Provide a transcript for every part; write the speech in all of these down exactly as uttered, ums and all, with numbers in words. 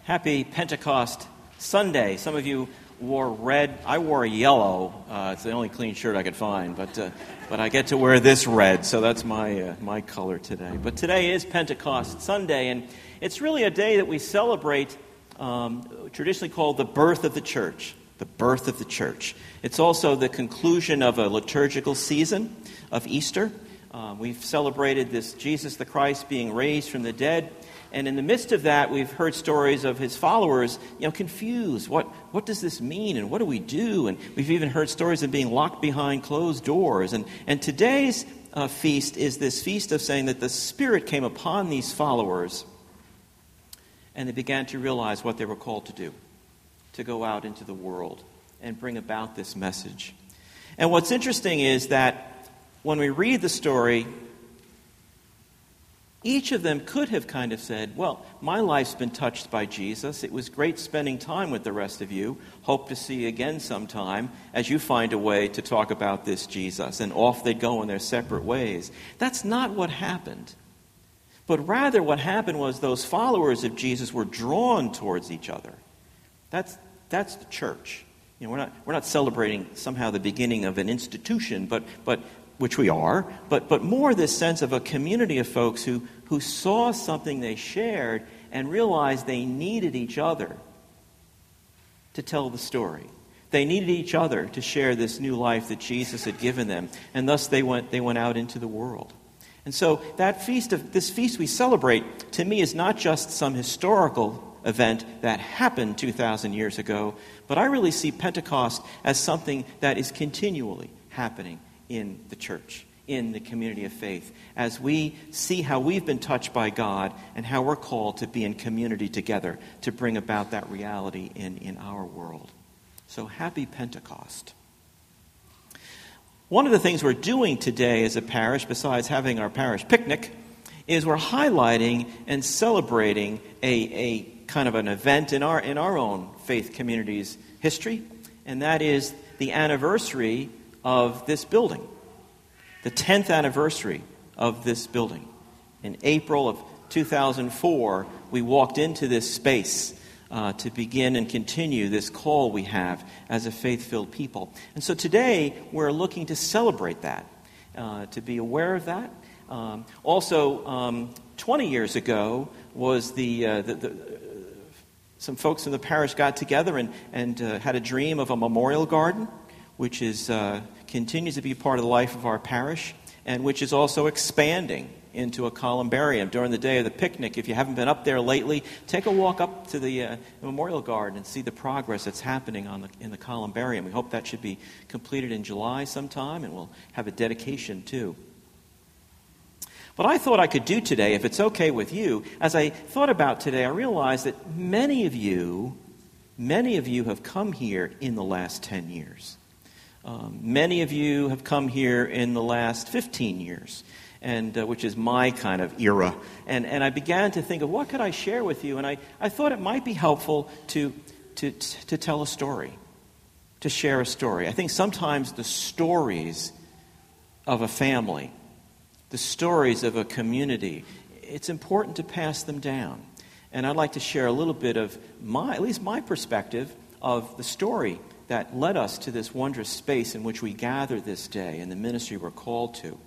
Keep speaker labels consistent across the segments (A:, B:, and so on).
A: Happy Pentecost Sunday. Some of you wore red. I wore yellow. Uh, it's the only clean shirt I could find, but uh, but I get to wear this red, so that's my uh, my color today. But today is Pentecost Sunday, and it's really a day that we celebrate, um, traditionally called the birth of the church. The birth of the church. It's also the conclusion of a liturgical season of Easter. Uh, we've celebrated this Jesus the Christ being raised from the dead. And in the midst of that, we've heard stories of his followers, you know, confused. What what does this mean, and what do we do? And we've even heard stories of being locked behind closed doors. And, and today's uh, feast is this feast of saying that the Spirit came upon these followers, and they began to realize what they were called to do, to go out into the world and bring about this message. And what's interesting is that when we read the story, each of them could have kind of said, well, my life's been touched by Jesus. It was great spending time with the rest of you. Hope to see you again sometime as you find a way to talk about this Jesus. And off they go in their separate ways. That's not what happened. But rather what happened was those followers of Jesus were drawn towards each other. That's that's the church. You know, we're not we're not celebrating somehow the beginning of an institution, but but which we are, but but more this sense of a community of folks who, who saw something they shared and realized they needed each other to tell the story. They needed each other to share this new life that Jesus had given them, and thus they went they went out into the world. And so that feast of this feast we celebrate, to me, is not just some historical event that happened two thousand years ago, but I really see Pentecost as something that is continually happening in the church, in the community of faith, as we see how we've been touched by God and how we're called to be in community together to bring about that reality in, in our world. So happy Pentecost. One of the things we're doing today as a parish, besides having our parish picnic, is we're highlighting and celebrating a, a kind of an event in our in our own faith community's history, and that is the anniversary of this building, the tenth anniversary of this building. In April of two thousand four, we walked into this space uh, to begin and continue this call we have as a faith-filled people. And so today, we're looking to celebrate that, uh, to be aware of that. Um, also, um, twenty years ago was the, uh, the, the some folks in the parish got together and, and uh, had a dream of a memorial garden, which is uh, continues to be part of the life of our parish, and which is also expanding into a columbarium. During the day of the picnic, if you haven't been up there lately, take a walk up to the uh, memorial garden and see the progress that's happening on the, in the columbarium. We hope that should be completed in July sometime, and we'll have a dedication too. What I thought I could do today, if it's okay with you, as I thought about today, I realized that many of you, many of you have come here in the last ten years. Um, many of you have come here in the last fifteen years, and uh, which is my kind of era. And and I began to think of what could I share with you, and I, I thought it might be helpful to, to to tell a story, to share a story. I think sometimes the stories of a family, the stories of a community, it's important to pass them down. And I'd like to share a little bit of my, at least my perspective of the story that led us to this wondrous space in which we gather this day and the ministry we're called to.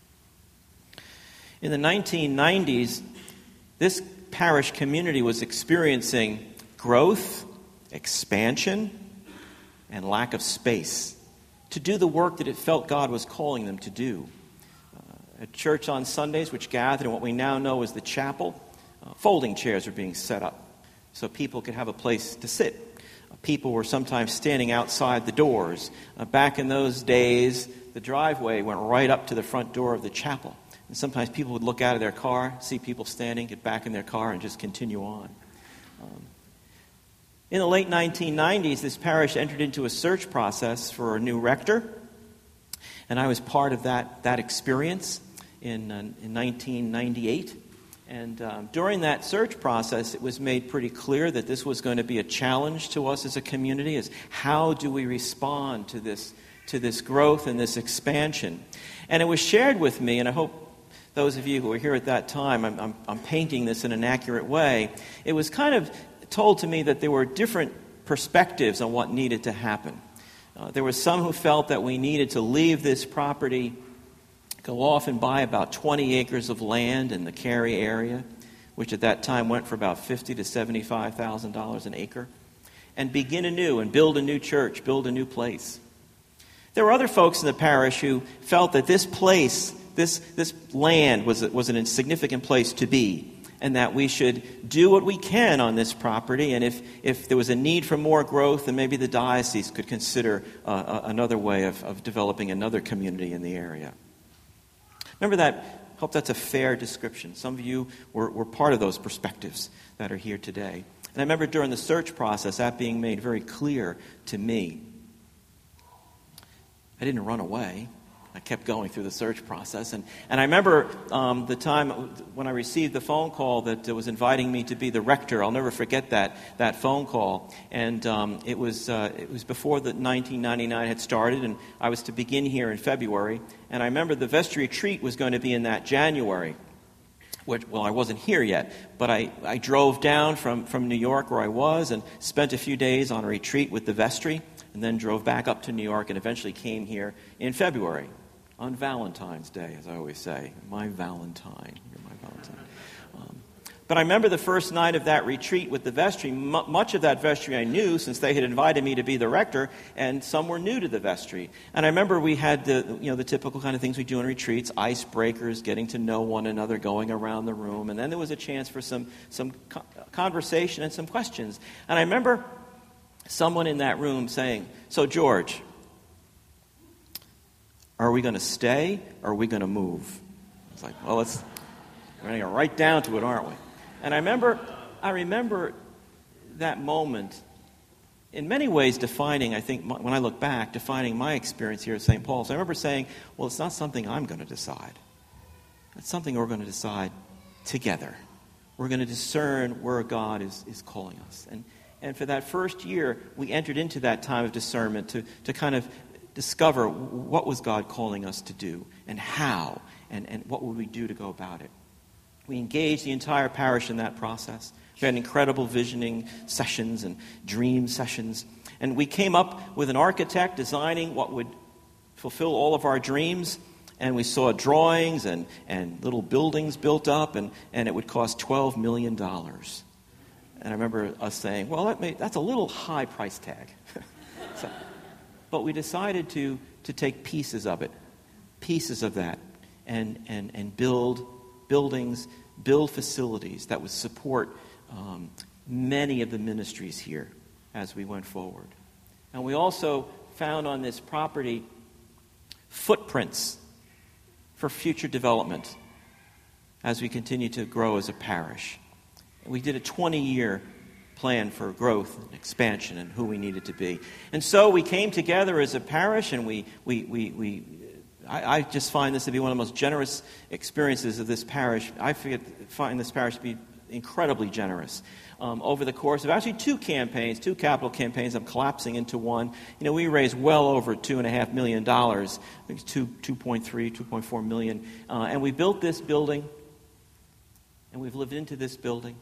A: In the nineteen nineties, this parish community was experiencing growth, expansion, and lack of space to do the work that it felt God was calling them to do. Uh, at church on Sundays, which gathered in what we now know as the chapel, uh, folding chairs were being set up so people could have a place to sit. People were sometimes standing outside the doors. Uh, back in those days, the driveway went right up to the front door of the chapel. And sometimes people would look out of their car, see people standing, get back in their car, and just continue on. Um, in the late nineteen nineties, this parish entered into a search process for a new rector. And I was part of that, that experience in, uh, in nineteen ninety-eight. And um, during that search process, it was made pretty clear that this was going to be a challenge to us as a community, is how do we respond to this to this growth and this expansion? And it was shared with me, and I hope those of you who were here at that time, I'm, I'm, I'm painting this in an accurate way. It was kind of told to me that there were different perspectives on what needed to happen. Uh, there were some who felt that we needed to leave this property, go off and buy about twenty acres of land in the Cary area, which at that time went for about fifty thousand dollars to seventy-five thousand dollars an acre, and begin anew and build a new church, build a new place. There were other folks in the parish who felt that this place, this, this land was, was an insignificant place to be, and that we should do what we can on this property, and if, if there was a need for more growth, then maybe the diocese could consider uh, another way of, of developing another community in the area. Remember that? I hope that's a fair description. Some of you were, were part of those perspectives that are here today. And I remember during the search process that being made very clear to me. I didn't run away. I kept going through the search process. And, and I remember um, the time when I received the phone call that was inviting me to be the rector. I'll never forget that that phone call. And um, it was uh, it was before the nineteen ninety-nine had started, and I was to begin here in February. And I remember the vestry retreat was going to be in that January. Which, well, I wasn't here yet, but I, I drove down from, from New York where I was and spent a few days on a retreat with the vestry, and then drove back up to New York and eventually came here in February. On Valentine's Day, as I always say. My Valentine. You're my Valentine. Um, but I remember the first night of that retreat with the vestry. M- much of that vestry I knew since they had invited me to be the rector, and some were new to the vestry. And I remember we had the, you know, the typical kind of things we do in retreats, icebreakers, getting to know one another, going around the room. And then there was a chance for some, some co- conversation and some questions. And I remember someone in that room saying, "So, George, are we going to stay, or are we going to move?" It's like, well, let's, we're going to get right down to it, aren't we? And I remember, I remember that moment, in many ways defining, I think, when I look back, defining my experience here at Saint Paul's. I remember saying, well, it's not something I'm going to decide. It's something we're going to decide together. We're going to discern where God is, is calling us. And, and for that first year, we entered into that time of discernment to, to kind of discover what was God calling us to do and how, and, and what would we do to go about it. We engaged the entire parish in that process. We had incredible visioning sessions and dream sessions. And we came up with an architect designing what would fulfill all of our dreams. And we saw drawings and, and little buildings built up, and, and it would cost twelve million dollars. And I remember us saying, well, that may, that's a little high price tag. so, But we decided to, to take pieces of it, pieces of that, and, and, and build buildings, build facilities that would support um, many of the ministries here as we went forward. And we also found on this property footprints for future development as we continue to grow as a parish. And we did a twenty-year plan for growth and expansion and who we needed to be. And so we came together as a parish, and we, we, we, we I, I just find this to be one of the most generous experiences of this parish. I find this parish to be incredibly generous. Um, over the course of actually two campaigns, two capital campaigns, I'm collapsing into one. You know, we raised well over two and a half million dollars. I think it's two, two point three, two point four million, uh, and we built this building, and we've lived into this building.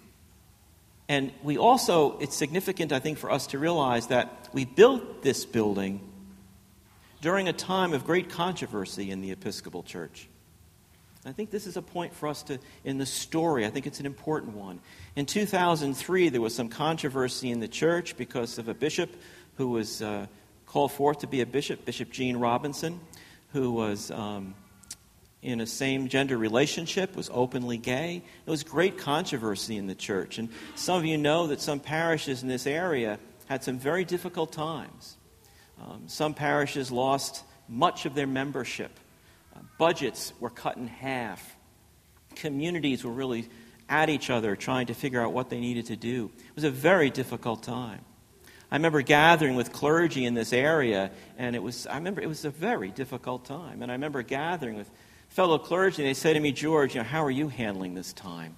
A: And we also, it's significant, I think, for us to realize that we built this building during a time of great controversy in the Episcopal Church. I think this is a point for us to, in the story, I think it's an important one. In two thousand three, there was some controversy in the church because of a bishop who was uh, called forth to be a bishop, Bishop Gene Robinson, who was um, in a same-gender relationship, was openly gay. There was great controversy in the church. And some of you know that some parishes in this area had some very difficult times. Um, some parishes lost much of their membership. Uh, budgets were cut in half. Communities were really at each other trying to figure out what they needed to do. It was a very difficult time. I remember gathering with clergy in this area, and it was, I remember it was a very difficult time. And I remember gathering with fellow clergy, and they say to me, George, you know, how are you handling this time?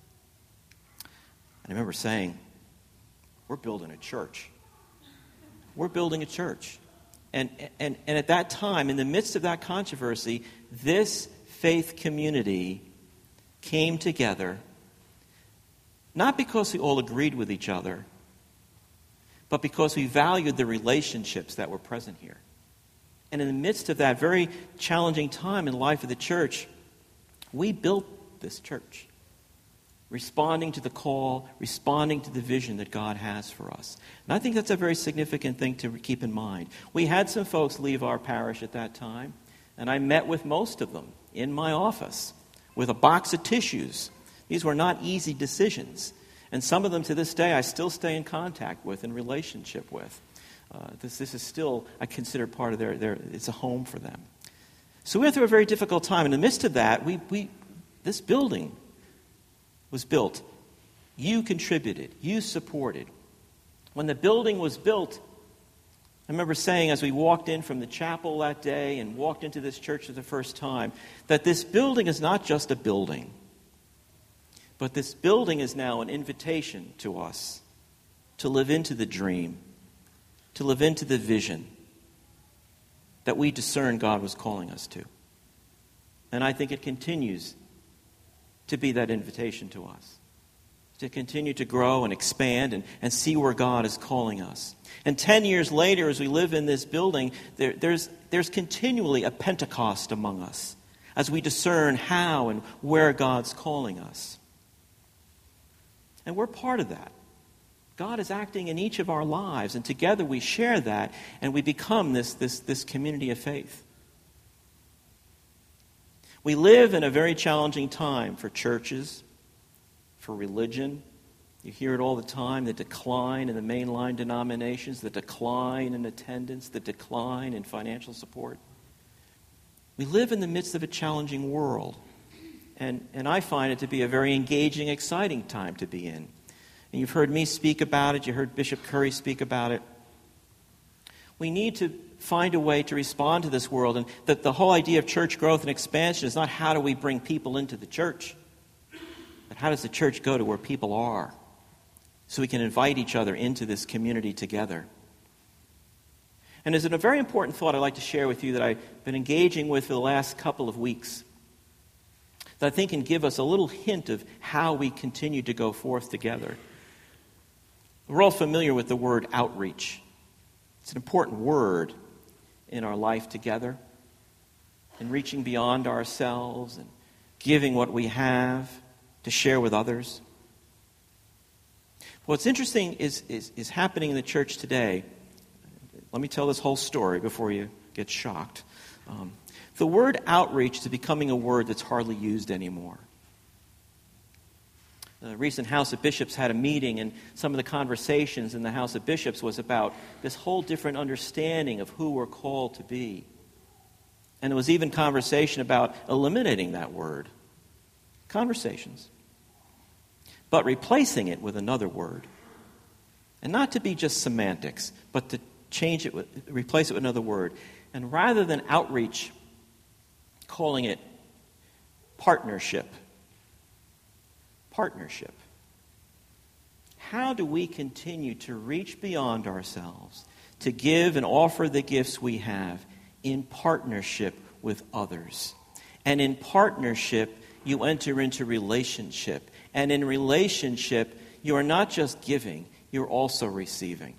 A: And I remember saying, we're building a church. We're building a church. And, and, and at that time, in the midst of that controversy, this faith community came together Not because we all agreed with each other, but because we valued the relationships that were present here. And in the midst of that very challenging time in the life of the church, we built this church, responding to the call, responding to the vision that God has for us. And I think that's a very significant thing to keep in mind. We had some folks leave our parish at that time, and I met with most of them in my office with a box of tissues. These were not easy decisions. And some of them to this day I still stay in contact with, in relationship with. Uh, this, this is still, I consider, part of their, their, it's a home for them. So we went through a very difficult time. In the midst of that, we, we this building was built. You contributed. You supported. When the building was built, I remember saying as we walked in from the chapel that day and walked into this church for the first time, that this building is not just a building, but this building is now an invitation to us to live into the dream, to live into the vision that we discern God was calling us to. And I think it continues to be that invitation to us, to continue to grow and expand and, and see where God is calling us. And ten years later, as we live in this building, there, there's, there's continually a Pentecost among us as we discern how and where God's calling us. And we're part of that. God is acting in each of our lives, and together we share that, and we become this, this, this community of faith. We live in a very challenging time for churches, for religion. You hear it all the time, the decline in the mainline denominations, the decline in attendance, the decline in financial support. We live in the midst of a challenging world. And, and I find it to be a very engaging, exciting time to be in. And you've heard me speak about it. You heard Bishop Curry speak about it. We need to find a way to respond to this world. And that the whole idea of church growth and expansion is not how do we bring people into the church, but how does the church go to where people are so we can invite each other into this community together. And there's a very important thought I'd like to share with you that I've been engaging with for the last couple of weeks, that I think can give us a little hint of how we continue to go forth together. We're all familiar with the word outreach. It's an important word in our life together, in reaching beyond ourselves and giving what we have to share with others. What's interesting is, is, is happening in the church today. Let me tell this whole story before you get shocked. Um, The word outreach is becoming a word that's hardly used anymore. The recent House of Bishops had a meeting, and some of the conversations in the House of Bishops was about this whole different understanding of who we're called to be. And there was even conversation about eliminating that word. Conversations. But replacing it with another word. And not to be just semantics, but to change it, with, replace it with another word. And rather than outreach, calling it partnership. Partnership. How do we continue to reach beyond ourselves, to give and offer the gifts we have in partnership with others? And in partnership, you enter into relationship. And in relationship, you are not just giving, you're also receiving.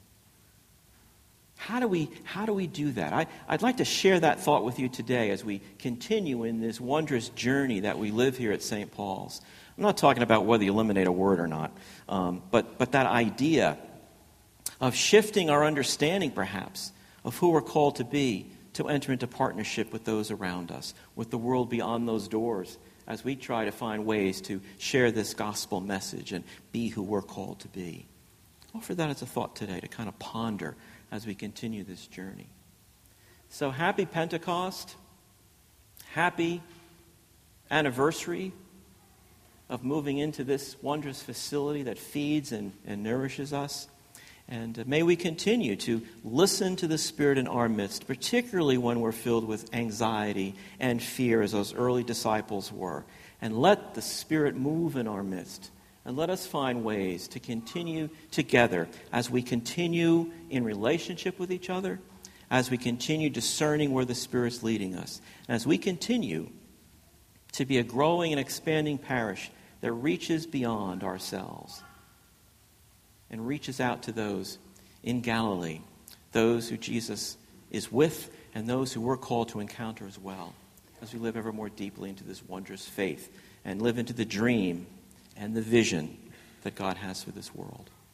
A: How do we how do we do that? I, I'd like to share that thought with you today as we continue in this wondrous journey that we live here at Saint Paul's. I'm not talking about whether you eliminate a word or not, um, but, but that idea of shifting our understanding, perhaps, of who we're called to be, to enter into partnership with those around us, with the world beyond those doors, as we try to find ways to share this gospel message and be who we're called to be. Offer that as a thought today to kind of ponder as we continue this journey. So happy Pentecost. Happy anniversary of moving into this wondrous facility that feeds and, and nourishes us. And uh, may we continue to listen to the Spirit in our midst, particularly when we're filled with anxiety and fear, as those early disciples were. And let the Spirit move in our midst. And let us find ways to continue together as we continue in relationship with each other, as we continue discerning where the Spirit's leading us, and as we continue to be a growing and expanding parish that reaches beyond ourselves and reaches out to those in Galilee, those who Jesus is with, and those who we're called to encounter as well, as we live ever more deeply into this wondrous faith and live into the dream and the vision that God has for this world.